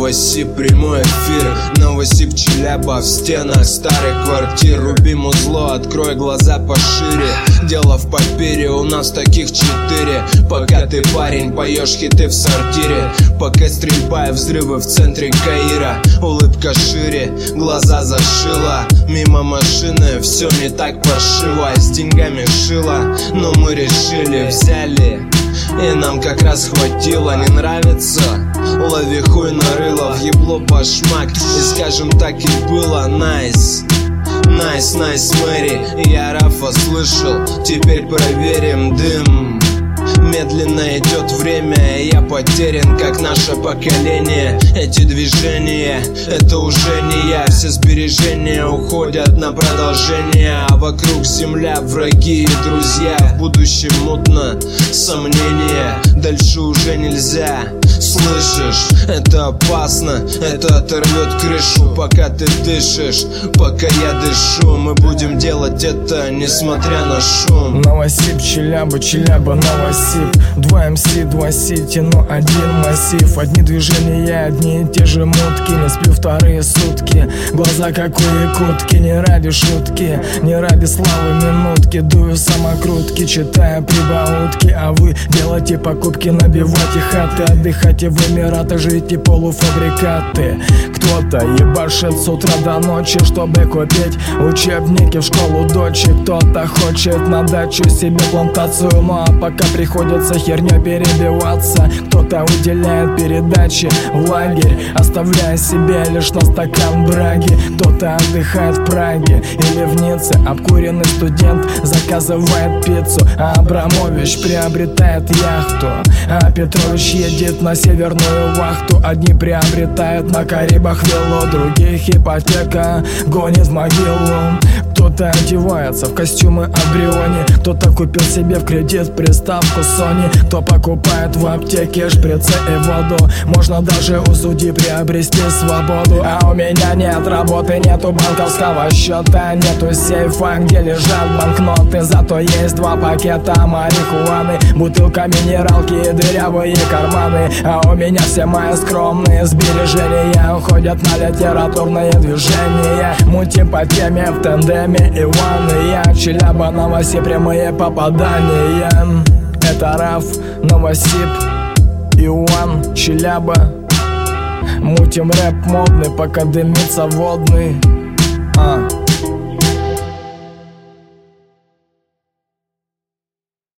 Новосиб, прямой эфир. Новосиб, Челяба, в стенах старых квартир. Руби музло, открой глаза пошире. Дело в папире, у нас таких 4. Пока ты, парень, поешь хиты в сортире. Пока стрельба и взрывы в центре Каира. Улыбка шире, глаза зашила. Мимо машины, все не так паршиво. С деньгами шила, но мы решили, взяли, и нам как раз хватило. Не нравится? Лови хуй на рыло, въебло башмак. И скажем, так и было, найс. Найс, Мэри, я Рафа слышал. Теперь проверим дым. Медленно идет время, и я потерян, как наше поколение. Эти движения, это уже не я. Все сбережения уходят на продолжение. А вокруг земля, враги и друзья. В будущем мутно, сомнения. Дальше уже нельзя. Слышишь, это опасно, это оторвет крышу. Пока ты дышишь, пока я дышу, мы будем делать это, несмотря на шум. Новосиб, Челяба, Челяба, Новосиб. 2 МС, 2 сити, но один массив. Одни движения, одни и те же мутки. Не сплю вторые сутки, глаза как у якутки. Не ради шутки, не ради славы минутки. Дую самокрутки, читая прибаутки. А вы делайте покупки, набивайте хаты. Отдыхайте в Эмиратах, жрите полуфабрикаты. Кто-то ебашит с утра до ночи, чтобы купить учебники в школу дочек. Кто-то хочет на дачу себе плантацию, ну а пока приходится херню перебиваться. Кто-то уделяет передачи в лагерь, оставляя себе лишь на стакан браги. Кто-то отдыхает в Праге или в Ницце. Обкуренный студент заказывает пиццу, а Абрамович приобретает яхту, а Петрович едет на северную вахту. Одни приобретают на Карибах виллу, других ипотека гонит в могилу. Кто-то одевается в костюмы от Бриони, кто-то купил себе в кредит приставку Sony. Кто покупает в аптеке шприцы и воду. Можно даже у судьи приобрести свободу. А у меня нет работы, нету банковского счета, нету сейфа, где лежат банкноты. Зато есть 2 пакета марихуаны, бутылка минералки и дырявые карманы. А у меня все мои скромные сбережения уходят на литературные движения. Мутим по теме в тандеме Иван и я. Челяба, Новосиб, прямые попадания. Это Раф, Новосиб, Иван, Челяба. Мутим рэп модный, пока дымится водный.